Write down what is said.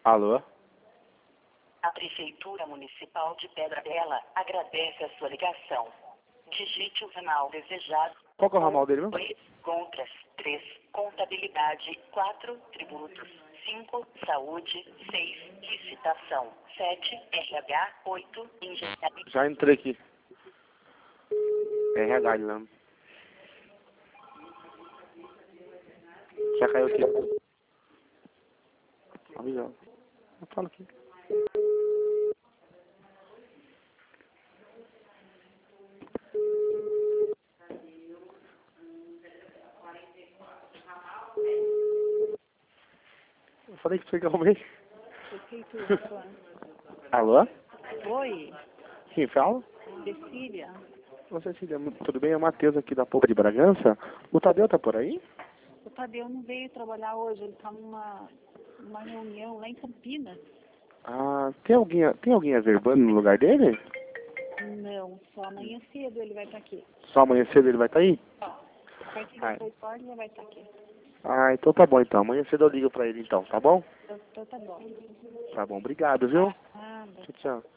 Alô? A Prefeitura Municipal de Pedra Bela agradece a sua ligação. Digite o ramal desejado. Qual que é o ramal dele mesmo? 2, compras. 3, contabilidade. 4, tributos. 5, saúde. 6, licitação. 7, RH. 8, engenharia. Já entrei aqui. RH, Lama. Já caiu aqui. Avisão. Eu falo aqui. Eu falei que você arrumei. Prefeitura, Alô? oi, Quem fala? Cecília. Ô Cecília, tudo bem? É o Matheus aqui da Poupa de Bragança. O Tadeu tá por aí? O Tadeu não veio trabalhar hoje, ele está numa reunião lá em Campinas. Ah, tem alguém averbando no lugar dele? Não, só amanhã cedo ele vai estar aqui. Só amanhã cedo ele vai estar aí? A partir Ai. das 8 horas ele vai estar aqui. Ah, então tá bom então. Amanhã cedo eu ligo pra ele então, tá bom? Então tá bom. Tá bom, obrigado, viu? Nada. Tchau, tchau.